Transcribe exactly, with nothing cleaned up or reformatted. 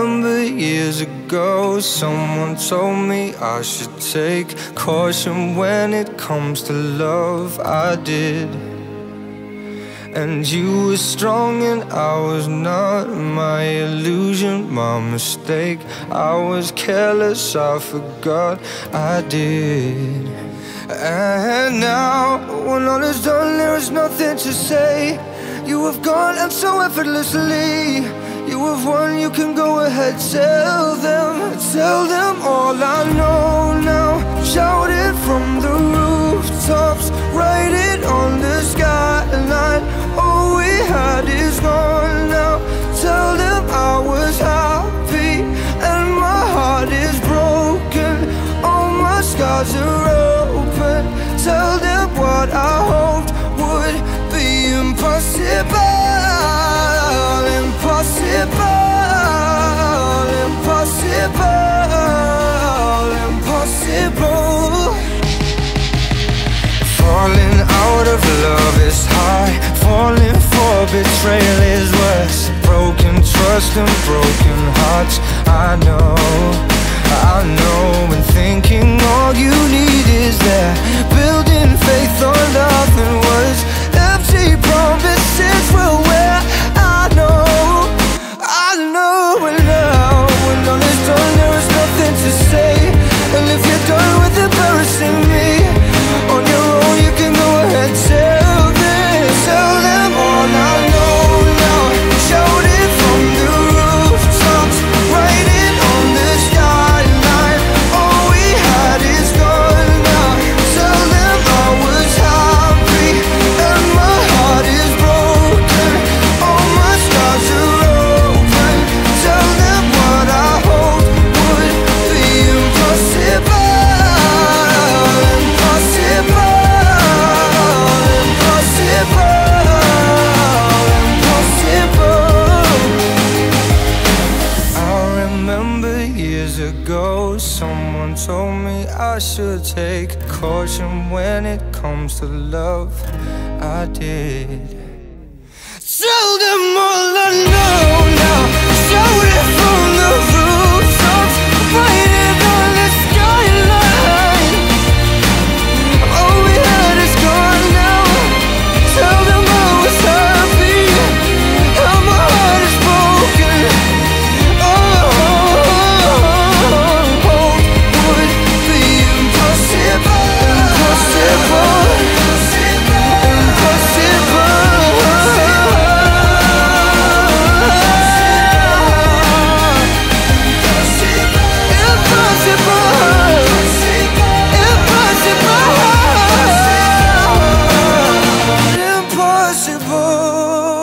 remember years ago, someone told me I should take caution when it comes to love. I did. And you were strong and I was not. My illusion, my mistake. I was careless, I forgot I did. And now, when all is done, there is nothing to say. You have gone and so effortlessly. You have won, you can go ahead, tell them. Tell them all I know now. Shout it from the rooftops, write it on the skyline. All we had is gone now. Tell them I was happy and my heart is broken. All my scars are open. Tell them what I hoped would be impossible. Impossible, impossible, impossible. Falling out of love is high. Falling for betrayal is worse. Broken trust and broken hearts. I know, I know. And thinking all you need is that. Building faith on nothing was empty promises will wear. I know, I know. And now, when all is done, there is nothing to say. And if you're done with embarrassing me on your own, you can go ahead, tell them, tell them all I know now. Shout it from the rooftops, write it on the skyline. All we had is gone now. Tell them I was happy and my heart is broken. All my scars are open. Tell them what I hoped would be impossible. Ago, someone told me I should take caution when it comes to love. I did. Tell them all I know now. Shout it from the rooftops, write it on the skyline. All we had is gone now. Tell them I was happy and my heart is broken. Impossible.